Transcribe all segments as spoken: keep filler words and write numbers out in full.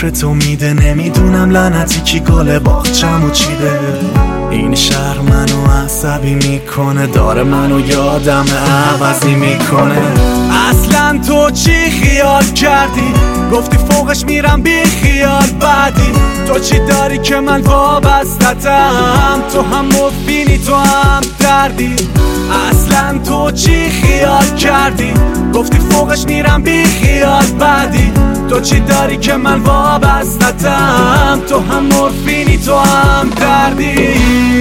آخر تو میده. نمیدونم لعنتی کی گل باغچمو چیده. این شهر منو عصبی میکنه، داره منو یادم عوضی میکنه. اصلا تو چی خیال کردی؟ گفتی فوقش میرم بی خیال بعدی. تو چی داری که من وابستتم؟ تو هم مفینی تو هم دردی. اصلا تو چی خیال کردی؟ گفتی فوقش میرم بی خیال بعدی. تو چی داری که من وابستتم؟ تو هم مفینی تو هم دردی.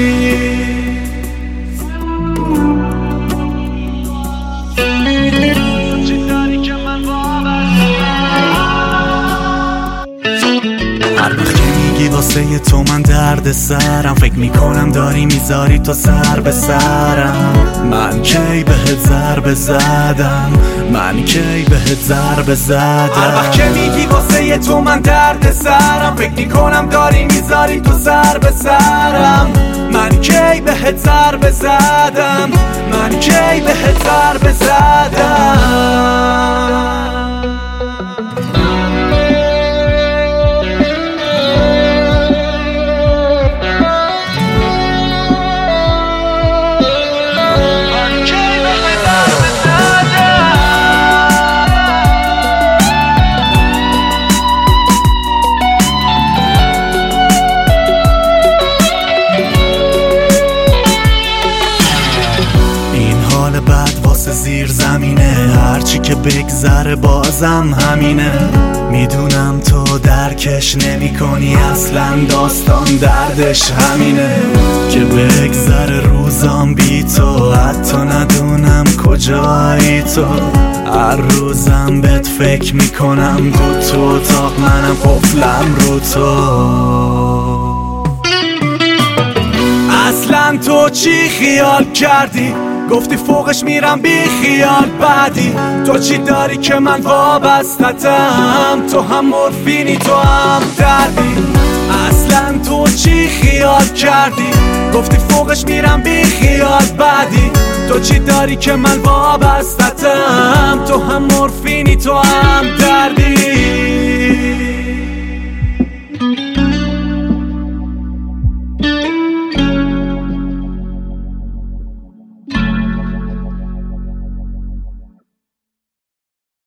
هر وقت که میگی واسه تو من درد سرم، فکر میکنم داری میذاری تو سر به سرم. من کی بهت ضربه زدم؟ من کی بهت ضربه زدم؟ هر وقت که میگی واسه تو من درد سرم، فکر میکنم داری میذاری تو سر به سرم. من کی بهت ضربه زدم؟ من کی بهت ضربه زدم؟ زیر زمینه هرچی که بگذره بازم همینه. میدونم تو درکش نمی کنی، اصلا داستان دردش همینه. که بگذره روزام بی تو، حتی ندونم کجایی تو. هر روزم بهت فکر میکنم، دو تو اتاق منم قفلم رو تو. اصلا تو چی خیال کردی؟ گفتی فوقش میرم بی خیال بعدی. تو چی داری که من وابستتم؟ تو هم مورفینی تو هم دردی. اصلا تو چی خیال کردی؟ گفتی فوقش میرم بی خیال بعدی. تو چی داری که من وابستتم؟ تو هم مورفینی تو هم دردی.